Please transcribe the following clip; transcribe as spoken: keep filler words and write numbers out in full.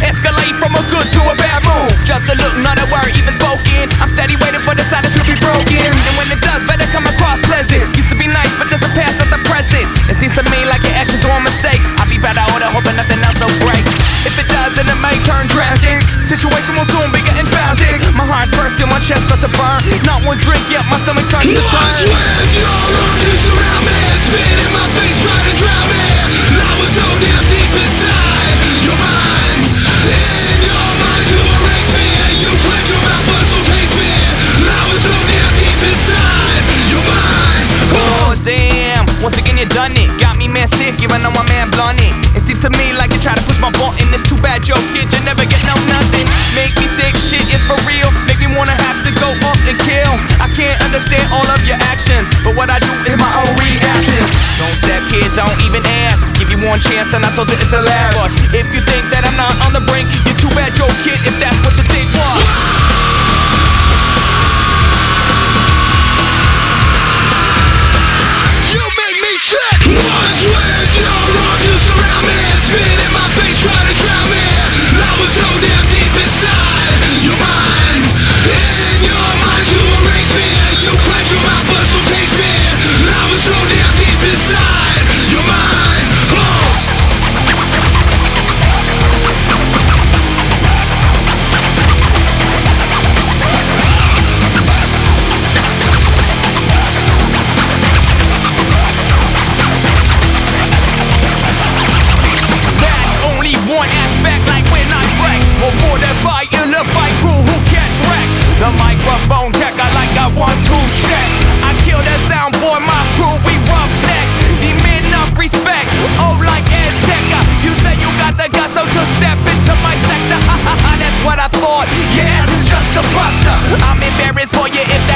escalate from a good to a bad mood. Just a look, not a word even spoken. I'm steady waiting for the silence to be broken. And when it does, better come across pleasant. Used to be nice, but doesn't pass at the present. It seems to me like your actions are a mistake. I'll be better out of hoping nothing else will break. If it does, then it may turn drastic. Situation will soon be getting spastic. My heart's first in my chest, but to burn. Not one drink yet, my stomach starts to turn. Once when your arms used to surround me, spit in my face, trying to drown me. I was so damn deep inside your mind. In your mind you erase me, and you clench your mouth but still taste me. I was so damn deep inside your mind. Oh damn, once again you done it. Got me man sick, even though my man blunt it. It seems to me like you try to push my button. It's too bad, yo kid, you never get no nothing. Make me sick, shit is for real. Make me wanna have to go up and kill. I can't understand all of your actions, but what I do is my own reaction. Don't step, kid, don't even ask. Give you one chance and I told you it's a last. But if you think that I'm not on the brink, you're too bad, yo kid, if that's what you think was. You make me sick. Once when your arms used to surround me, spit in my face, trying to drown me. I was so damn deep inside your mind. In your mind you erase me, and you clench your mouth but still taste me. I was so damn deep inside your mind. Oh. That's only one aspect, like when I wreck. More more than fight in the fight crew who gets wrecked. The microphone check, I like a one two check. I kill the sound boy, my crew, we rough neck. Demand enough respect, oh like Azteca. You say you got the guts, so just step into my sector. Ha ha ha, that's what I thought. Your ass is just a buster. I'm embarrassed for you if